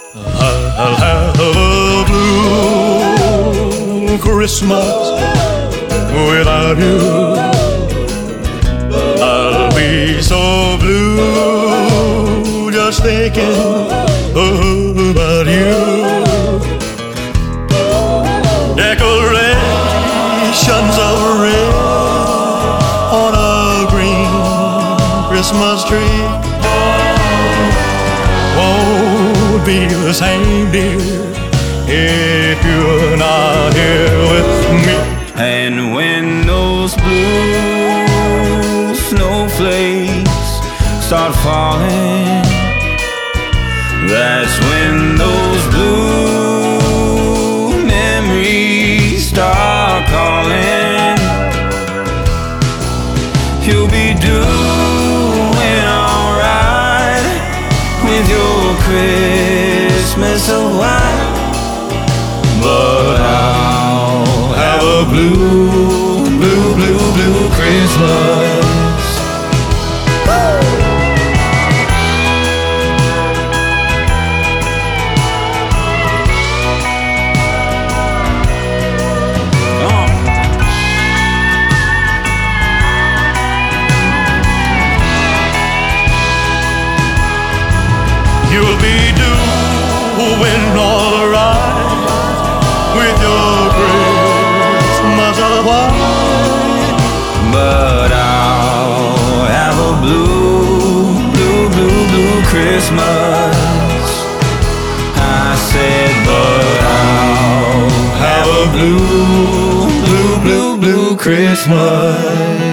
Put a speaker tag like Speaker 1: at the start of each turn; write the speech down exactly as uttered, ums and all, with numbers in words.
Speaker 1: I'll have a blue Christmas without you. I'll be so blue just thinking about you. Decorations of red on a green Christmas tree won't be the same, dear, if you're not here with me.
Speaker 2: And when those blue snowflakes start falling, that's when those blue memories start calling. You'll be doing alright with your Christmas of white, but I'll have a blue, blue, blue, blue Christmas.
Speaker 1: You'll be doing alright with your Christmas of white,
Speaker 2: but I'll have a blue, blue, blue, blue Christmas. I said, but I'll have a blue, blue, blue, blue Christmas.